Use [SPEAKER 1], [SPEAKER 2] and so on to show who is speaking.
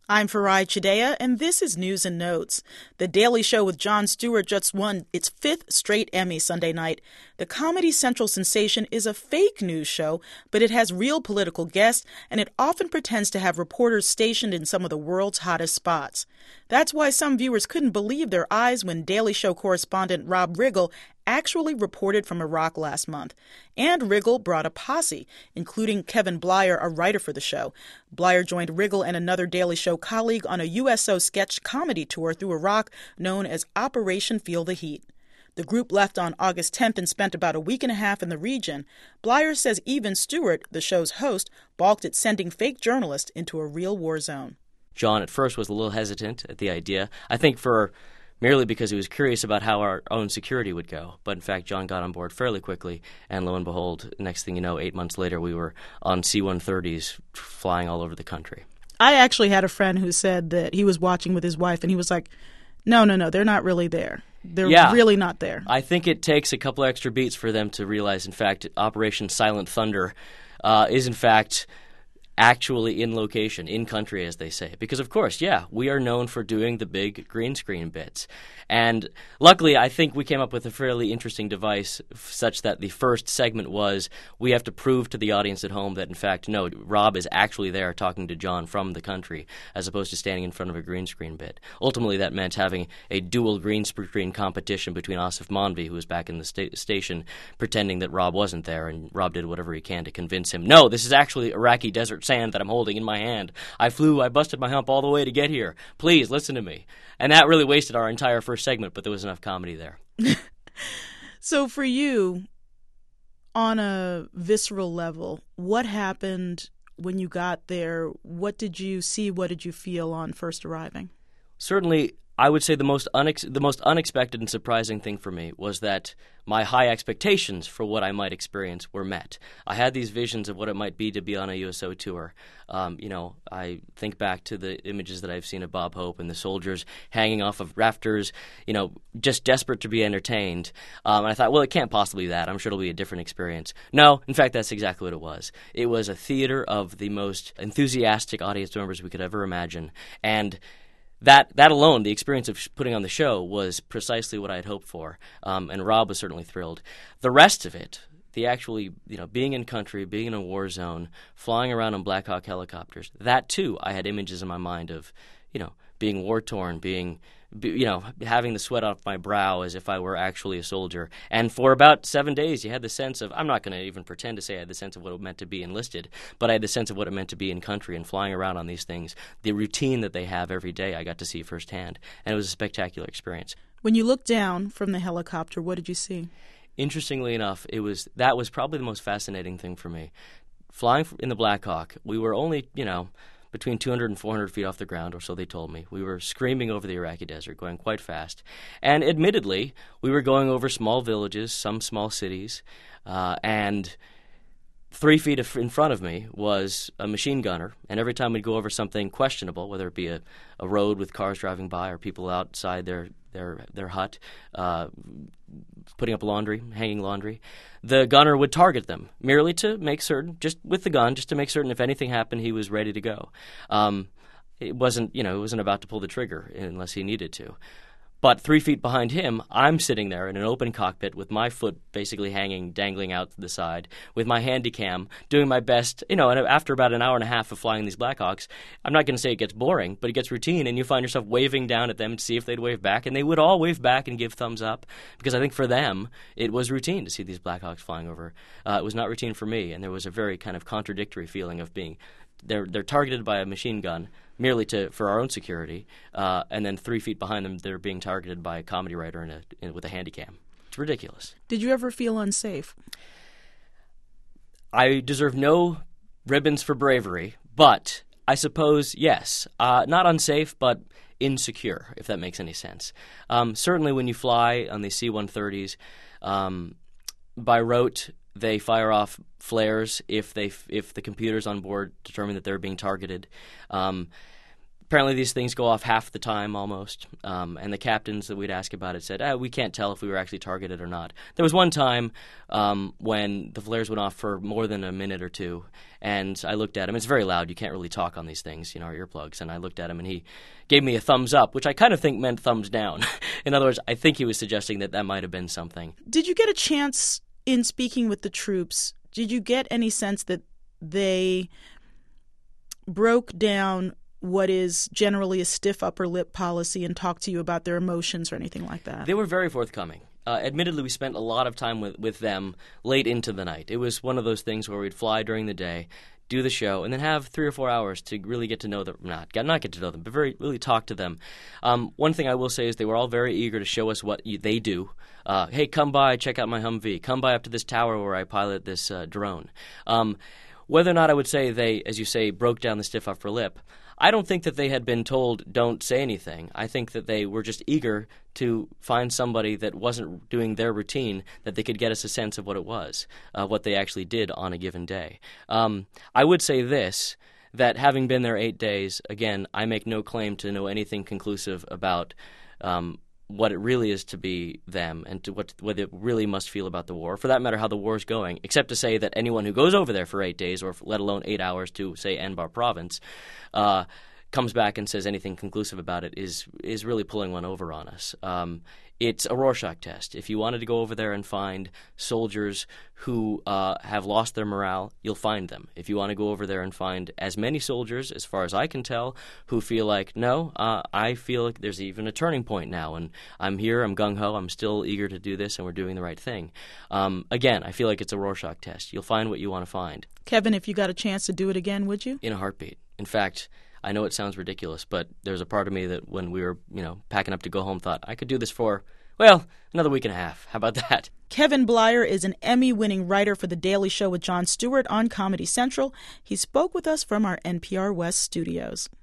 [SPEAKER 1] I'm Farai Chideya, and this is News and Notes. The Daily Show with Jon Stewart just won its 5th straight Emmy Sunday night. The Comedy Central sensation is a fake news show, but it has real political guests, and it often pretends to have reporters stationed in some of the world's hottest spots. That's why some viewers couldn't believe their eyes when Daily Show correspondent Rob Riggle actually reported from Iraq last month. And Riggle brought a posse, including Kevin Bleier, a writer for the show. Bleier joined Riggle and another Daily Show colleague on a USO sketch comedy tour through Iraq known as Operation Feel the Heat. The group left on August 10th and spent about a week and a half in the region. Bleier says even Stewart, the show's host, balked at sending fake journalists into a real war zone.
[SPEAKER 2] John at first was a little hesitant at the idea, I think merely because he was curious about how our own security would go. But in fact, John got on board fairly quickly, and lo and behold, next thing you know, 8 months later, we were on C-130s flying all over the country.
[SPEAKER 1] I actually had a friend who said that he was watching with his wife, and he was like, no, they're not really there. They're really not there.
[SPEAKER 2] I think it takes a couple extra beats for them to realize, in fact, Operation Silent Thunder is, in fact, actually in location, in country, as they say. Because, of course, we are known for doing the big green screen bits. And luckily, I think we came up with a fairly interesting device such that the first segment was we have to prove to the audience at home that, in fact, no, Rob is actually there talking to John from the country as opposed to standing in front of a green screen bit. Ultimately, that meant having a dual green screen competition between Asif Manvi, who was back in the station, pretending that Rob wasn't there, and Rob did whatever he can to convince him, no, this is actually Iraqi desert sand that I'm holding in my hand. I busted my hump all the way to get here. Please, listen to me. And that really wasted our entire first segment, but there was enough comedy there.
[SPEAKER 1] So for you, on a visceral level, what happened when you got there? What did you see? What did you feel on first arriving?
[SPEAKER 2] Certainly, I would say the most unexpected and surprising thing for me was that my high expectations for what I might experience were met. I had these visions of what it might be to be on a USO tour. I think back to the images that I've seen of Bob Hope and the soldiers hanging off of rafters, just desperate to be entertained. And I thought, well, it can't possibly be that. I'm sure it'll be a different experience. No, in fact, that's exactly what it was. It was a theater of the most enthusiastic audience members we could ever imagine. And That alone, the experience of putting on the show, was precisely what I had hoped for, and Rob was certainly thrilled. The rest of it, the actually, being in country, being in a war zone, flying around on Black Hawk helicopters, that too, I had images in my mind of, being war-torn, having the sweat off my brow as if I were actually a soldier. And for about 7 days, you had the sense of, I'm not going to even pretend to say I had the sense of what it meant to be enlisted, but I had the sense of what it meant to be in country and flying around on these things. The routine that they have every day, I got to see firsthand, and it was a spectacular experience.
[SPEAKER 1] When you looked down from the helicopter, what did you see?
[SPEAKER 2] Interestingly enough, that was probably the most fascinating thing for me. Flying in the Black Hawk, we were only, between 200 and 400 feet off the ground, or so they told me. We were screaming over the Iraqi desert, going quite fast. And admittedly, we were going over small villages, some small cities, and 3 feet in front of me was a machine gunner. And every time we'd go over something questionable, whether it be a road with cars driving by or people outside their hut putting up laundry, hanging laundry, the gunner would target them merely to make certain, just with the gun, just to make certain if anything happened, he was ready to go. It wasn't about to pull the trigger unless he needed to. But 3 feet behind him, I'm sitting there in an open cockpit with my foot basically dangling out to the side, with my handy-cam, doing my best. And after about an hour and a half of flying these Blackhawks, I'm not going to say it gets boring, but it gets routine, and you find yourself waving down at them to see if they'd wave back, and they would all wave back and give thumbs up, because I think for them, it was routine to see these Blackhawks flying over. It was not routine for me, and there was a very kind of contradictory feeling of being they're targeted by a machine gun merely for our own security, and then 3 feet behind them they're being targeted by a comedy writer with a handy cam. It's ridiculous.
[SPEAKER 1] Did you ever feel unsafe?
[SPEAKER 2] I deserve no ribbons for bravery, but I suppose, yes. Not unsafe, but insecure, if that makes any sense. Certainly when you fly on the C-130s, by rote, they fire off flares if the computers on board determine that they're being targeted. Apparently these things go off half the time almost, and the captains that we'd ask about it said, we can't tell if we were actually targeted or not. There was one time when the flares went off for more than a minute or two, and I looked at him. It's very loud. You can't really talk on these things, our earplugs. And I looked at him, and he gave me a thumbs up, which I kind of think meant thumbs down. In other words, I think he was suggesting that might have been something.
[SPEAKER 1] Did you get a chance in speaking with the troops? Did you get any sense that they broke down what is generally a stiff upper lip policy and talk to you about their emotions or anything like that?
[SPEAKER 2] They were very forthcoming. Admittedly, we spent a lot of time with them late into the night. It was one of those things where we'd fly during the day, do the show, and then have 3 or 4 hours to really get to know them. Not get to know them, but really talk to them. One thing I will say is they were all very eager to show us what they do. Hey, come by, check out my Humvee. Come by up to this tower where I pilot this drone. Whether or not I would say they, as you say, broke down the stiff upper lip, I don't think that they had been told, don't say anything. I think that they were just eager to find somebody that wasn't doing their routine, that they could get us a sense of what it was, what they actually did on a given day. I would say this, that having been there 8 days, again, I make no claim to know anything conclusive about what it really is to be them and to what they really must feel about the war, for that matter how the war is going, except to say that anyone who goes over there for 8 days, or let alone 8 hours to, say, Anbar province, comes back and says anything conclusive about it is really pulling one over on us. It's a Rorschach test. If you wanted to go over there and find soldiers who have lost their morale, you'll find them. If you want to go over there and find as many soldiers, as far as I can tell, who feel like, no, I feel like there's even a turning point now, and I'm here, I'm gung-ho, I'm still eager to do this, and we're doing the right thing. Again, I feel like it's a Rorschach test. You'll find what you want to find.
[SPEAKER 1] Kevin, if you got a chance to do it again, would you?
[SPEAKER 2] In a heartbeat. In fact, I know it sounds ridiculous, but there's a part of me that when we were, packing up to go home thought, I could do this for, another week and a half. How about that?
[SPEAKER 1] Kevin Blyer is an Emmy-winning writer for The Daily Show with Jon Stewart on Comedy Central. He spoke with us from our NPR West studios.